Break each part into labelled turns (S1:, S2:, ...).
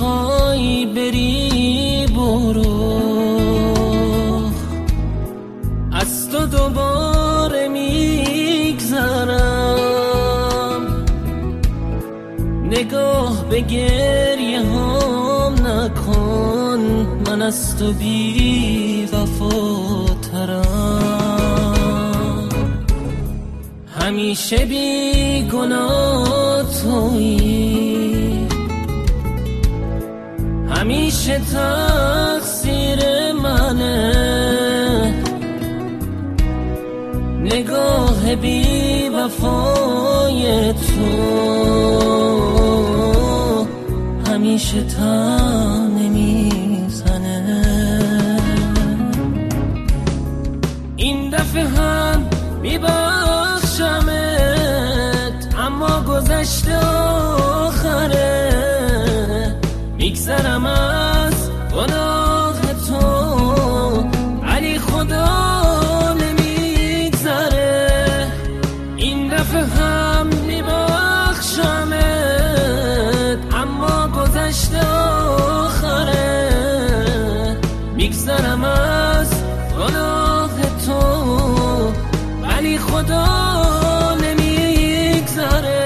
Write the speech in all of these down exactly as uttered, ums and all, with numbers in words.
S1: میخوای بری برو، از تو دوباره میگذرم، نگاه به گریه هم نکن، من از تو بی وفاترم، همیشه بی گناه تویی، همیشه تقصیر منه، نگاه بی وفای تو همیشه تنه میزنه. این دفعه هم میبخشمت، اما گذشته آخره، میگذرم از گناه تو ولی خدا نمیگذره. این دفعه هم میبخشمت، اما گذشته آخره، میگذرم از گناه تو ولی خدا نمیگذره.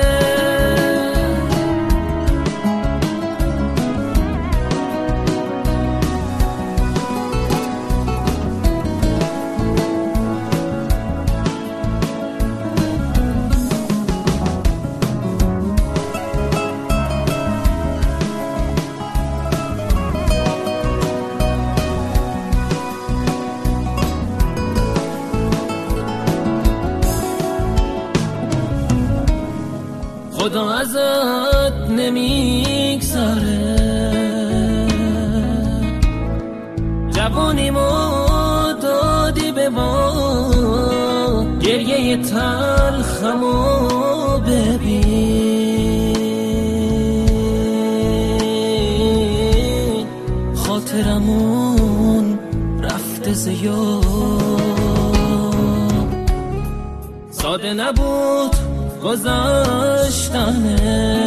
S1: خدا ازت نمیگذره، جوانیمو دادی به ما، گریه تلخمو ببین، خاطرمون رفته زیاد، ساده نبود گذاشتنه،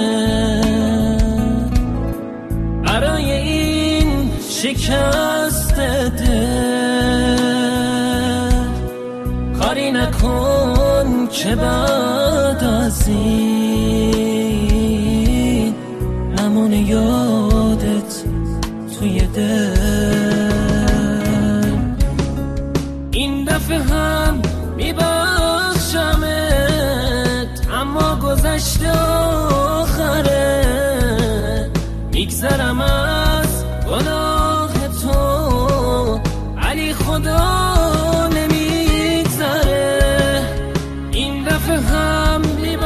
S1: برای این شکست دل کاری نکن که بعد از این نمونه یادت توی دل. این دفعه هم میبخشمت، اما گذشته آخره، میگذرم از گناه تو ولی خدا نمیگذره. این دفعه هم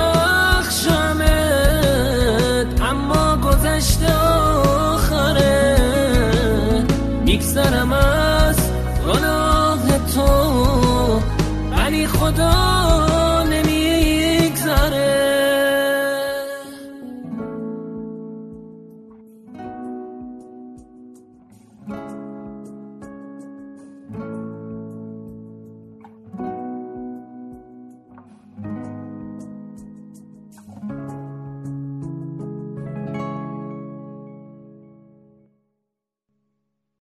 S1: میبخشمت، اما گذشته آخره، میگذرم از گناه تو ولی خدا نمیگذره.
S2: you